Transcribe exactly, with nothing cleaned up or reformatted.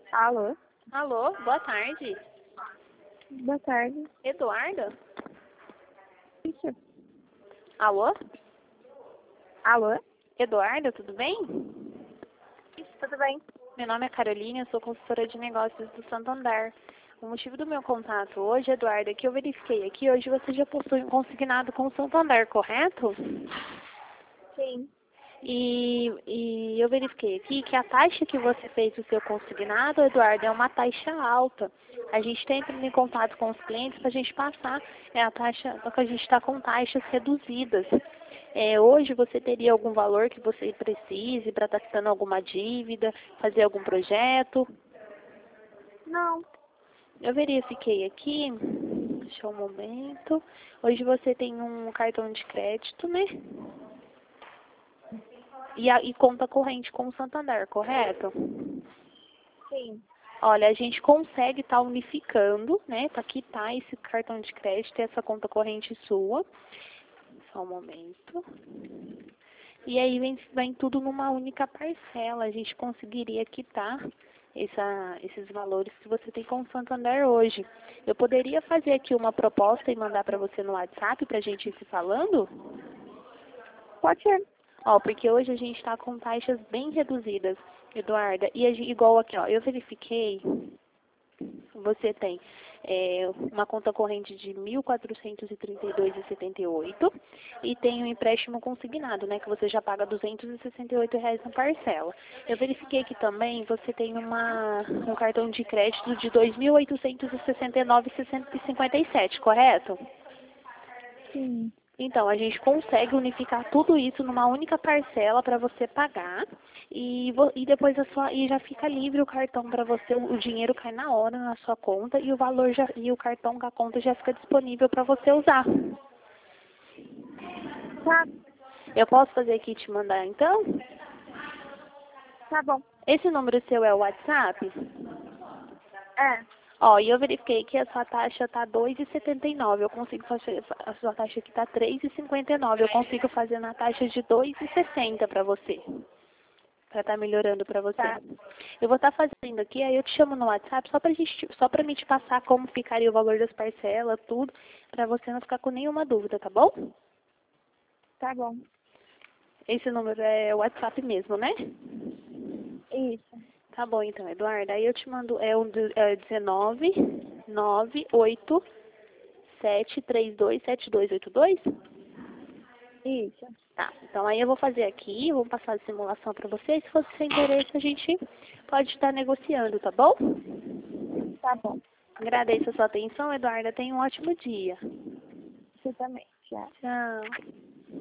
Alô? Alô, boa tarde. Boa tarde. Eduarda? Isso. Alô? Alô? Eduarda, tudo bem? Isso, tudo bem? Meu nome é Carolina, eu sou consultora de negócios do Santander. O motivo do meu contato hoje, Eduarda, é que eu verifiquei aqui, hoje você já possui um consignado com o Santander, correto? Sim. E, e eu verifiquei aqui que a taxa que você fez do seu consignado, Eduardo, é uma taxa alta. A gente está entrando em contato com os clientes para a gente passar é a taxa, só que a gente está com taxas reduzidas. É, hoje você teria algum valor que você precise para estar quitando alguma dívida, fazer algum projeto? Não. Eu verifiquei aqui, deixa eu um momento. Hoje você tem um cartão de crédito, né? E, a, e conta corrente com o Santander, correto? Sim. Olha, a gente consegue estar unificando, né, para quitar esse cartão de crédito e essa conta corrente sua. Só um momento. E aí vem, vem tudo numa única parcela. A gente conseguiria quitar essa, esses valores que você tem com o Santander hoje. Eu poderia fazer aqui uma proposta e mandar para você no WhatsApp para a gente ir se falando? Pode ser. Ó, porque hoje a gente está com taxas bem reduzidas, Eduarda. E a gen- igual aqui, ó, eu verifiquei, você tem é, uma conta corrente de mil quatrocentos e trinta e dois reais e setenta e oito e tem um empréstimo consignado, né, que você já paga duzentos e sessenta e oito reais na parcela. Eu verifiquei que também você tem uma, um cartão de crédito de dois mil oitocentos e sessenta e nove reais e cinquenta e sete, correto? Sim. Então, a gente consegue unificar tudo isso numa única parcela para você pagar e, vo- e depois a sua, e já fica livre o cartão para você, o dinheiro cai na hora na sua conta e o valor já, e o cartão com a conta já fica disponível para você usar. Tá. Eu posso fazer aqui e te mandar então? Tá bom. Esse número seu é o WhatsApp? É. Ó, e eu verifiquei que a sua taxa tá dois reais e setenta e nove. Eu consigo fazer, a sua taxa aqui tá três reais e cinquenta e nove. Eu consigo fazer na taxa de dois reais e sessenta para você. Pra estar melhorando pra você. Tá. Eu vou estar fazendo aqui, aí eu te chamo no WhatsApp só pra gente, só pra mim te passar como ficaria o valor das parcelas, tudo, pra você não ficar com nenhuma dúvida, tá bom? Tá bom. Esse número é o WhatsApp mesmo, né? Isso. Tá bom então, Eduardo. Aí eu te mando, é o de- é dezenove, nove, oito, sete, três dois, sete dois oito dois? Isso. Tá, então aí eu vou fazer aqui, eu vou passar a simulação pra você, se fosse sem interesse a gente pode estar negociando, tá bom? Tá bom. Agradeço a sua atenção, Eduarda. Tenha um ótimo dia. Você também. Tchau. Tchau.